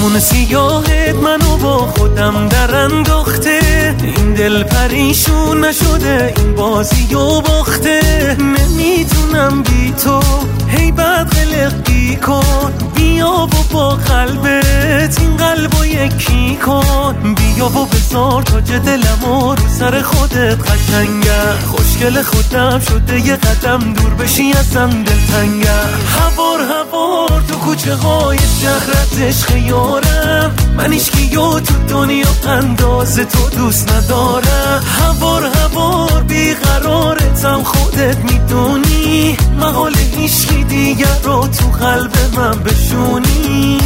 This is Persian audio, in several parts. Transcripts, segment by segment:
چشمون سیاهت منو با خودم در انداخته، این دل پریشون نشده این بازی و باخته. نمیتونم بی تو هی بد قلقی کن، بیا و با قلبت این قلبو یکی کن. بیا و بذار تاج دلمو رو سر خودت قشنگه، خوشگل خودم شده یه قدم دور بشی ازم دلتنگه. هوار هوار تو کوچه های شهرت عشق یارم، من هیچکیو تو دنیا انداز تو دوست ندارم. هوار هوار بیقرارتم خودت میدونی، محال هیچکی دیگر رو تو قلب من بشونی.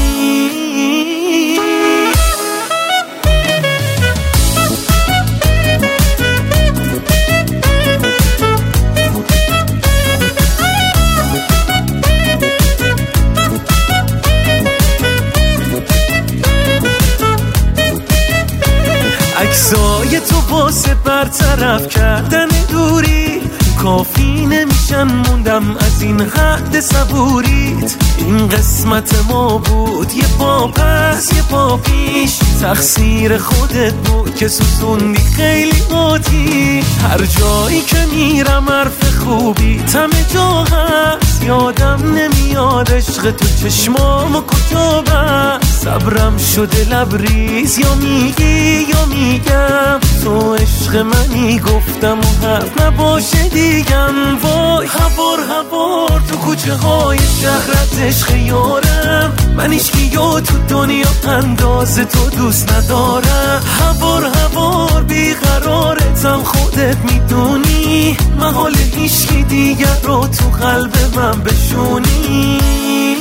عکسای تو واسه برطرف کردن دوری کافی نمیشن، موندم از این حد صبوریت. این قسمت ما بود، یه پا پس یه پا پیش، تقصیر خودت بود که سوزوندی خیلی آتیش. هر جایی که میرم حرف خوبی تم جا هست، یادم نمیاد عشق تو چشمامو کجا بست. صبرم شده لبریز، یا میگی یا میگم تو عشق منی، گفتم و حرف نباشه دیگم. وای هوار هوار تو کوچه های شهرت عشق یارم، من هیچکیو تو دنیا انداز تو دوست ندارم. هوار هوار بیقرارتم خودت میدونی، محال هیچکی دیگر رو تو قلب من بشونی.